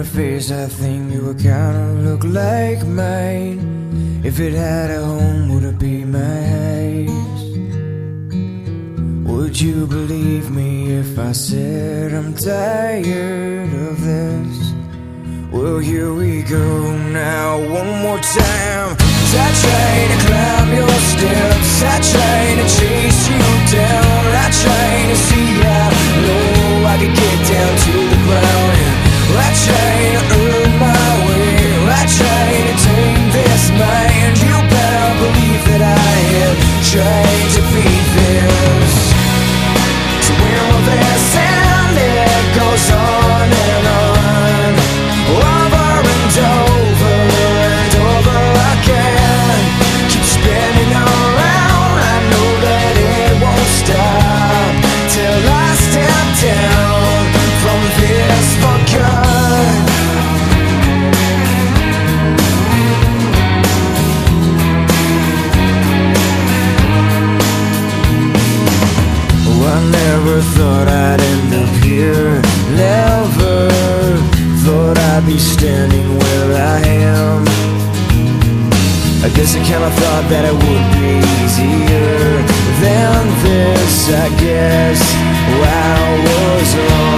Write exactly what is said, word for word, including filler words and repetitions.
a face, I think you would kinda look like mine. If it had a home, would it be my house? Would you believe me if I said I'm tired of this? Well, here we go now, one more time. 'Cause I try to climb your steps, I try to chase you down, I try to see how low I could get down to the ground. And I try to earn my way, I try to tame this mind. You better believe that I have tried to beat this. So when all this and it goes on and on, over and over and over again, keep spinning around, I know that it won't stop till I step down from this for good. I never thought I'd end up here, never thought I'd be standing where I am. I guess I kinda thought that it would be easier than this. I guess I was wrong.